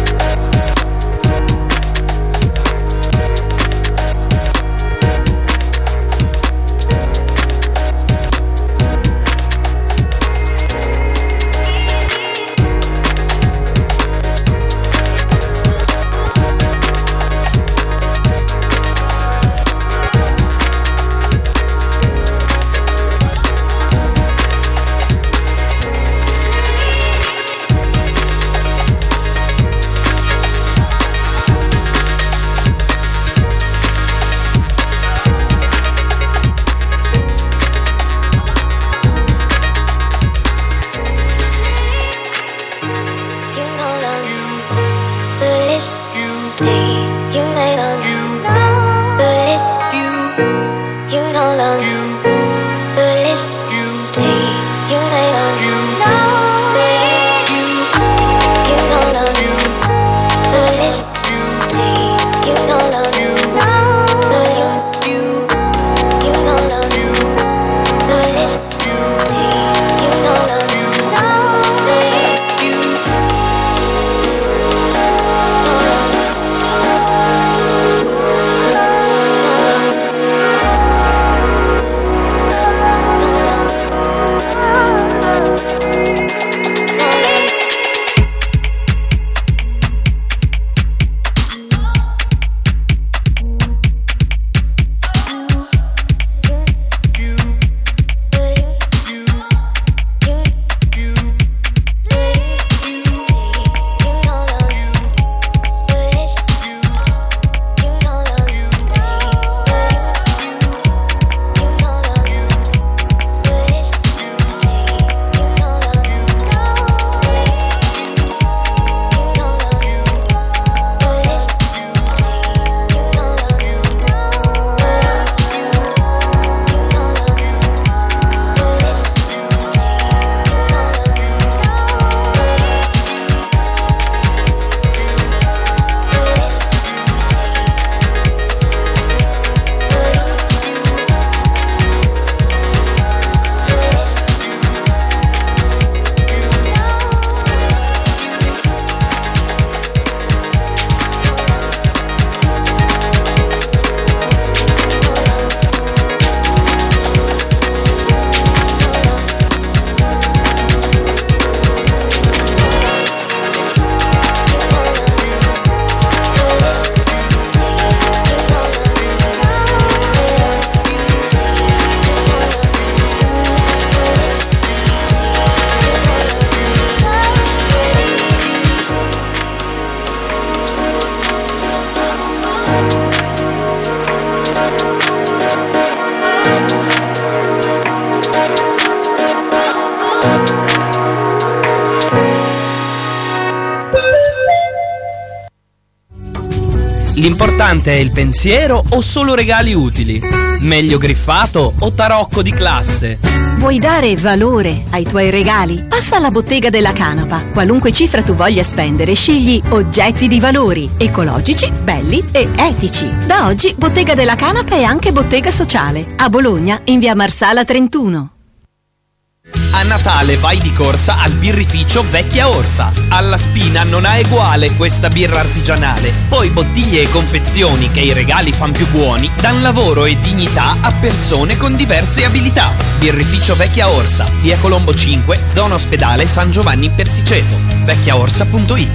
L'importante è il pensiero o solo regali utili? Meglio griffato o tarocco di classe? Vuoi dare valore ai tuoi regali? Passa alla Bottega della Canapa. Qualunque cifra tu voglia spendere, scegli oggetti di valori, ecologici, belli e etici. Da oggi Bottega della Canapa è anche bottega sociale. A Bologna, in via Marsala 31. A Natale vai di corsa al birrificio Vecchia Orsa. Alla Spina non ha eguale questa birra artigianale. Poi bottiglie e confezioni che i regali fan più buoni dan lavoro e dignità a persone con diverse abilità. Birrificio Vecchia Orsa, via Colombo 5, zona ospedale San Giovanni Persiceto. vecchiaorsa.it.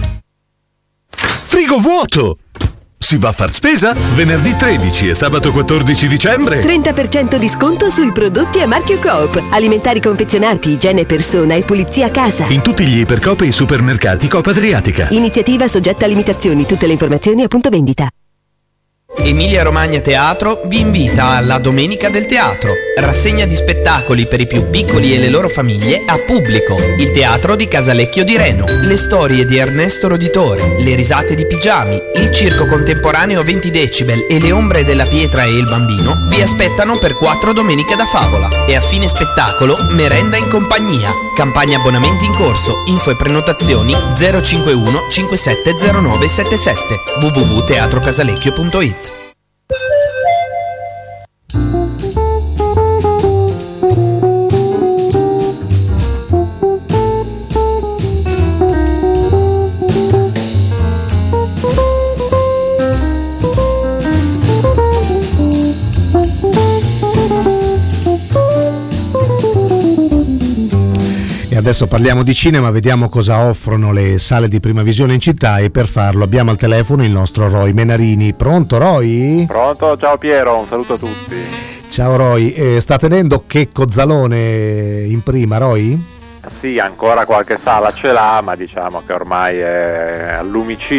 Frigo vuoto! Si va a far spesa? Venerdì 13 e sabato 14 dicembre 30% di sconto sui prodotti a marchio Coop. Alimentari confezionati, igiene persona e pulizia a casa. in tutti gli ipercoop e i supermercati Coop Adriatica. Iniziativa soggetta a limitazioni. Tutte le informazioni a punto vendita. Emilia Romagna Teatro vi invita alla Domenica del Teatro, rassegna di spettacoli per i più piccoli e le loro famiglie a pubblico. Il teatro di Casalecchio di Reno, le storie di Ernesto Roditore, le risate di Pigiami, il circo contemporaneo 20 decibel e le ombre della pietra e il bambino vi aspettano per 4 domeniche da favola. E a fine spettacolo merenda in compagnia. Campagna abbonamenti in corso, info e prenotazioni 051 570977 www.teatrocasalecchio.it. Adesso parliamo di cinema, vediamo cosa offrono le sale di Prima Visione in città e per farlo abbiamo al telefono il nostro Roy Menarini. Pronto Roy? Pronto, ciao Piero, un saluto a tutti. Ciao Roy, sta tenendo Checco Zalone in prima, Roy? Sì, ancora qualche sala ce l'ha, ma diciamo che ormai è al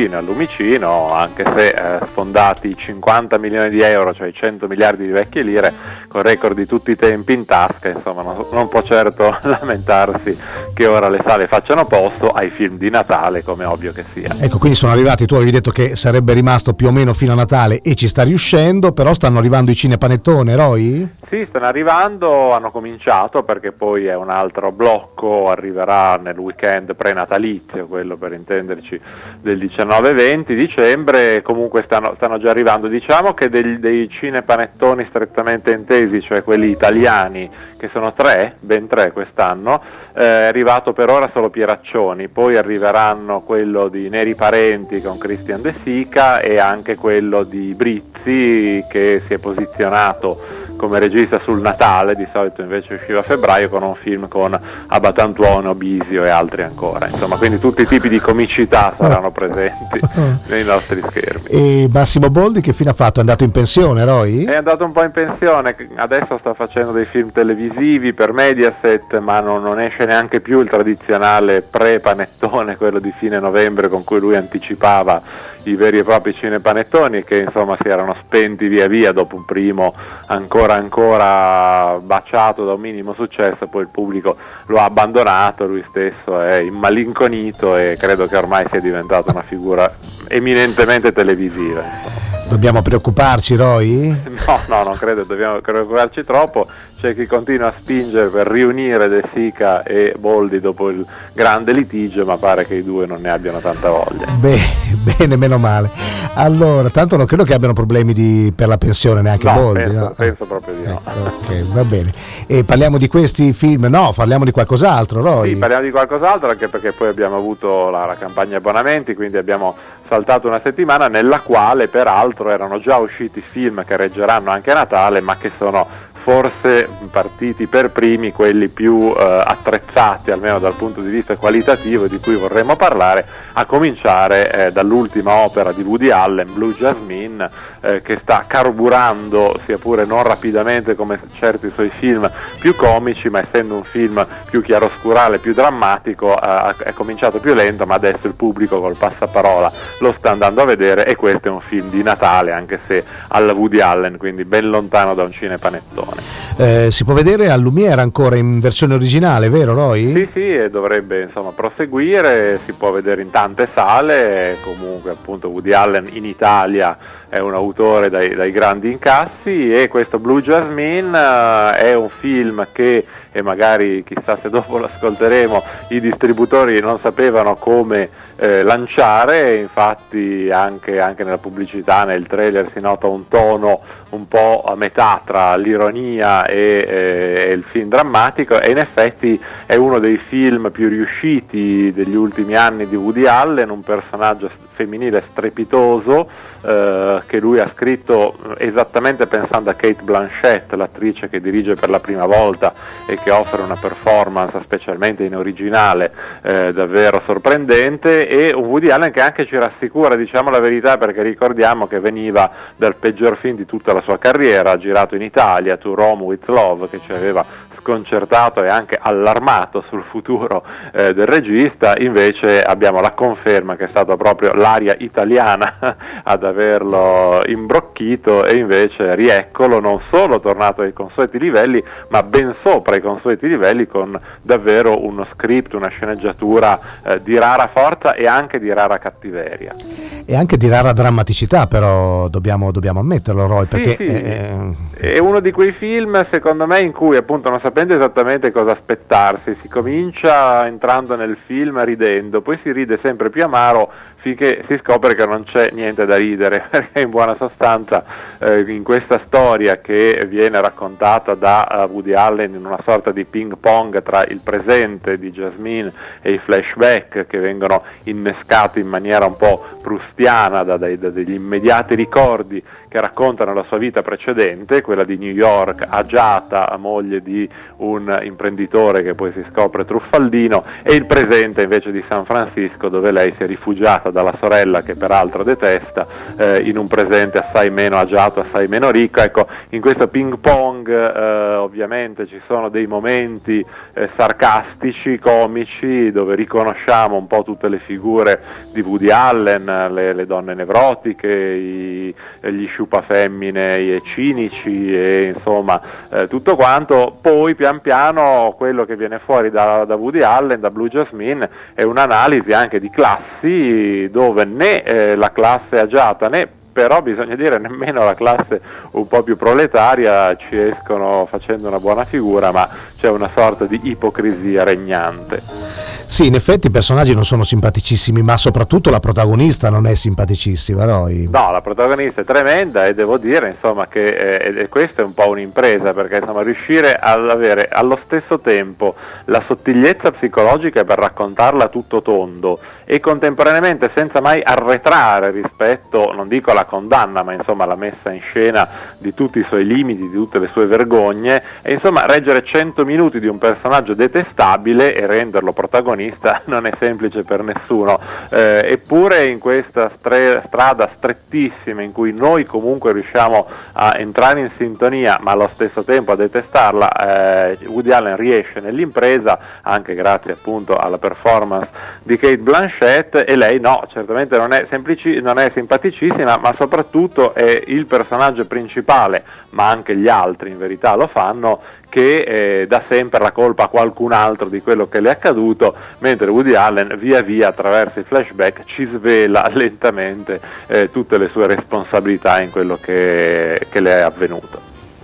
lumicino, anche se sfondati 50 milioni di euro, cioè 100 miliardi di vecchie lire, con record di tutti i tempi in tasca, insomma non può certo lamentarsi che ora le sale facciano posto ai film di Natale, come ovvio che sia. Ecco, quindi sono arrivati, tu avevi detto che sarebbe rimasto più o meno fino a Natale e ci sta riuscendo, però stanno arrivando i cinepanettone, Roy? Sì, stanno arrivando, hanno cominciato perché poi è un altro blocco, arriverà nel weekend prenatalizio, quello per intenderci del 19-20 dicembre, comunque stanno già arrivando. Diciamo che dei cinepanettoni strettamente intesi, cioè quelli italiani, che sono ben tre quest'anno, è arrivato per ora solo Pieraccioni, poi arriveranno quello di Neri Parenti con Christian De Sica e anche quello di Brizzi che si è posizionato come regista sul Natale, di solito invece usciva a febbraio con un film con Abatantuono, Bisio e altri ancora, insomma, quindi tutti i tipi di comicità saranno presenti nei nostri schermi. E Massimo Boldi che fine ha fatto? È andato in pensione, Roy? È andato un po' in pensione, adesso sta facendo dei film televisivi per Mediaset, ma non esce neanche più il tradizionale pre-panettone, quello di fine novembre con cui lui anticipava i veri e propri cinepanettoni che insomma si erano spenti via via dopo un primo ancora baciato da un minimo successo, poi il pubblico lo ha abbandonato, lui stesso è immalinconito e credo che ormai sia diventata una figura eminentemente televisiva. Dobbiamo preoccuparci, Roy? No, non credo dobbiamo preoccuparci troppo. C'è chi continua a spingere per riunire De Sica e Boldi dopo il grande litigio, ma pare che i due non ne abbiano tanta voglia. Bene, meno male. Allora, tanto non credo che abbiano problemi per la pensione neanche Boldi. Penso proprio di no. Ok, va bene. E parliamo di questi film? No, parliamo di qualcos'altro, Roy? Sì, parliamo di qualcos'altro, anche perché poi abbiamo avuto la campagna abbonamenti, quindi abbiamo saltato una settimana nella quale peraltro erano già usciti film che reggeranno anche a Natale, ma che sono forse partiti per primi quelli più attrezzati, almeno dal punto di vista qualitativo, di cui vorremmo parlare, a cominciare dall'ultima opera di Woody Allen, Blue Jasmine, che sta carburando, sia pure non rapidamente come certi suoi film più comici, ma essendo un film più chiaroscurale, più drammatico, è cominciato più lento, ma adesso il pubblico col passaparola lo sta andando a vedere e questo è un film di Natale, anche se alla Woody Allen, quindi ben lontano da un cinepanettone. Si può vedere al Lumiere ancora in versione originale, vero Roy? Sì, e dovrebbe insomma proseguire, si può vedere in tante sale, comunque appunto Woody Allen in Italia è un autore dai grandi incassi e questo Blue Jasmine è un film che, e magari chissà se dopo lo ascolteremo, i distributori non sapevano come lanciare, infatti anche nella pubblicità, nel trailer si nota un tono un po' a metà tra l'ironia e il film drammatico e in effetti è uno dei film più riusciti degli ultimi anni di Woody Allen, un personaggio femminile strepitoso che lui ha scritto esattamente pensando a Cate Blanchett, l'attrice che dirige per la prima volta e che offre una performance specialmente in originale davvero sorprendente, e un Woody Allen che anche ci rassicura, diciamo la verità, perché ricordiamo che veniva dal peggior film di tutta la sua carriera, girato in Italia, To Rome with Love, che ci aveva sconcertato e anche allarmato sul futuro del regista, invece abbiamo la conferma che è stata proprio l'aria italiana ad averlo imbrocchito, e invece rieccolo non solo tornato ai consueti livelli, ma ben sopra i consueti livelli, con davvero uno script, una sceneggiatura di rara forza e anche di rara cattiveria. E anche di rara drammaticità, però dobbiamo ammetterlo, Roy, perché è uno di quei film, secondo me, in cui appunto non sapendo esattamente cosa aspettarsi, si comincia entrando nel film ridendo, poi si ride sempre più amaro finché si scopre che non c'è niente da ridere, perché in buona sostanza in questa storia che viene raccontata da Woody Allen in una sorta di ping pong tra il presente di Jasmine e i flashback che vengono innescati in maniera un po' prustiana dagli immediati ricordi che raccontano la sua vita precedente, quella di New York, agiata, moglie di un imprenditore che poi si scopre truffaldino, e il presente invece di San Francisco, dove lei si è rifugiata dalla sorella che peraltro detesta, in un presente assai meno agiato, assai meno ricco. Ecco, in questo ping pong ovviamente ci sono dei momenti sarcastici, comici, dove riconosciamo un po' tutte le figure di Allen, le donne nevrotiche, gli sciupafemmine e cinici, e insomma tutto quanto. Poi pian piano quello che viene fuori da Woody Allen, da Blue Jasmine, è un'analisi anche di classi, dove né la classe agiata né, però bisogna dire, nemmeno la classe un po' più proletaria ci escono facendo una buona figura, ma c'è una sorta di ipocrisia regnante. Sì, in effetti i personaggi non sono simpaticissimi, ma soprattutto la protagonista non è simpaticissima, Roy. No, la protagonista è tremenda, e devo dire insomma che questa è un po' un'impresa, perché insomma riuscire ad avere allo stesso tempo la sottigliezza psicologica per raccontarla tutto tondo e contemporaneamente senza mai arretrare rispetto, non dico alla condanna, ma insomma alla messa in scena di tutti i suoi limiti, di tutte le sue vergogne, e insomma reggere 100 minuti di un personaggio detestabile e renderlo protagonista non è semplice per nessuno, eppure in questa strada strettissima in cui noi comunque riusciamo a entrare in sintonia ma allo stesso tempo a detestarla, Woody Allen riesce nell'impresa, anche grazie appunto alla performance di Cate Blanchett, e lei no, certamente non è simpaticissima, ma soprattutto è il personaggio principale, ma anche gli altri in verità lo fanno, che dà sempre la colpa a qualcun altro di quello che le è accaduto, mentre Woody Allen via via attraverso i flashback ci svela lentamente tutte le sue responsabilità in quello che le è avvenuto.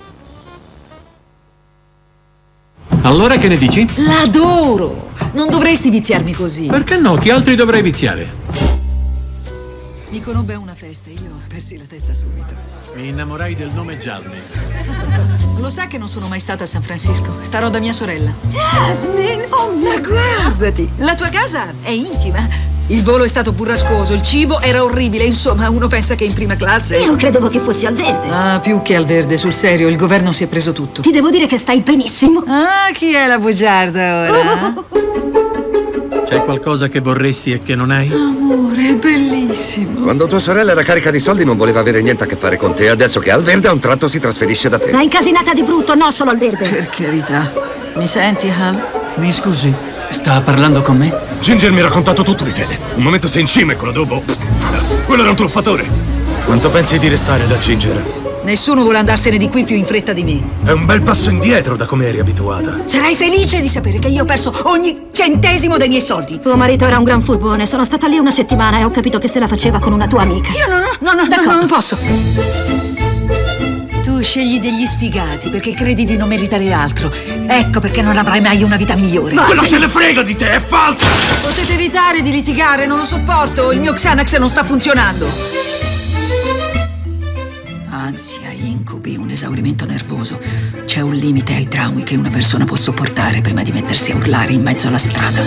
Allora che ne dici? L'adoro! Non dovresti viziarmi così. Perché no? Chi altri dovrei viziare? Mi conobbe a una festa e io persi la testa subito. Mi innamorai del nome Jasmine. Lo sa che non sono mai stata a San Francisco? Starò da mia sorella. Jasmine, oh ma guardati! La tua casa è intima. Il volo è stato burrascoso, il cibo era orribile, insomma, uno pensa che è in prima classe. Io credevo che fossi al verde. Ah, più che al verde, sul serio, il governo si è preso tutto. Ti devo dire che stai benissimo. Ah, chi è la bugiarda ora? C'è qualcosa che vorresti e che non hai? Amore, è bellissimo. Quando tua sorella era carica di soldi non voleva avere niente a che fare con te. Adesso che è al verde a un tratto si trasferisce da te. L'ha incasinata di brutto, no solo al verde. Per carità. Mi senti, Hal? Mi scusi, sta parlando con me? Ginger mi ha raccontato tutto di te. Un momento sei in cima e quello dopo... quello era un truffatore. Quanto pensi di restare da Ginger? Nessuno vuole andarsene di qui più in fretta di me. È un bel passo indietro da come eri abituata. Sarai felice di sapere che io ho perso ogni centesimo dei miei soldi. Tuo marito era un gran furbone. Sono stata lì una settimana e ho capito che se la faceva con una tua amica. Io non posso. Tu scegli degli sfigati perché credi di non meritare altro. Ecco perché non avrai mai una vita migliore. Quello se ne frega di te, è falso! Potete evitare di litigare, non lo sopporto. Il mio Xanax non sta funzionando. Ansia, incubi, un esaurimento nervoso. C'è un limite ai traumi che una persona può sopportare prima di mettersi a urlare in mezzo alla strada.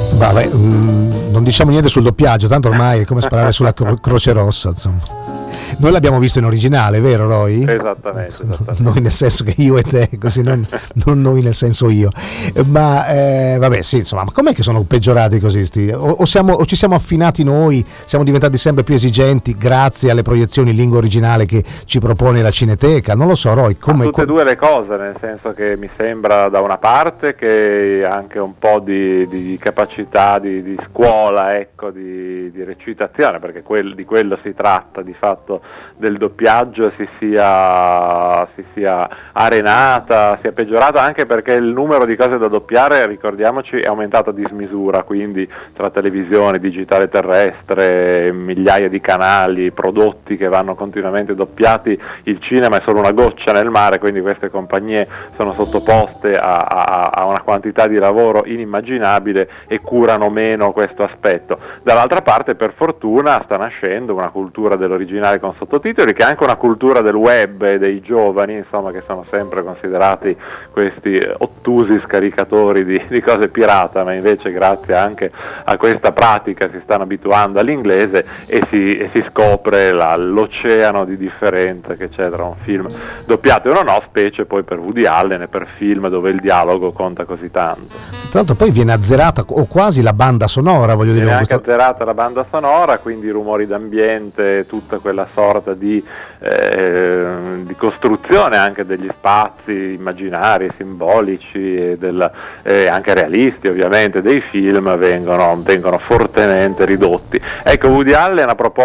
Vabbè, non diciamo niente sul doppiaggio, tanto ormai è come sparare sulla Croce Rossa, insomma. Noi l'abbiamo visto in originale, vero Roy? Esattamente. Noi nel senso che io e te, così non noi nel senso io. Ma vabbè, sì, insomma, ma com'è che sono peggiorati così? O ci siamo affinati noi, siamo diventati sempre più esigenti grazie alle proiezioni in lingua originale che ci propone la Cineteca? Non lo so, Roy, come... Tutte e due le cose, nel senso che mi sembra da una parte che anche un po' di capacità di scuola, ecco, di recitazione, perché di quello si tratta di fatto del doppiaggio, si sia arenata, sia peggiorata, anche perché il numero di cose da doppiare, ricordiamoci, è aumentato a dismisura, quindi tra televisione, digitale terrestre, migliaia di canali, prodotti che vanno continuamente doppiati, il cinema è solo una goccia nel mare, quindi queste compagnie sono sottoposte a una quantità di lavoro inimmaginabile e curano meno questo aspetto. Dall'altra parte, per fortuna, sta nascendo una cultura dell'originale con sottotitoli, che è anche una cultura del web e dei giovani, insomma, che sono sempre considerati questi ottusi scaricatori di cose pirata, ma invece grazie anche a questa pratica si stanno abituando all'inglese e si scopre l'oceano di differenza che c'è tra un film doppiato e uno no, specie poi per Woody Allen e per film dove il dialogo conta così tanto. Tra l'altro poi viene azzerata o quasi la banda sonora, voglio dire. Viene anche azzerata la banda sonora, quindi i rumori d'ambiente, tutta quella sorta di costruzione anche degli spazi immaginari, simbolici e anche realisti ovviamente dei film vengono fortemente ridotti. Ecco, Woody Allen, a proposito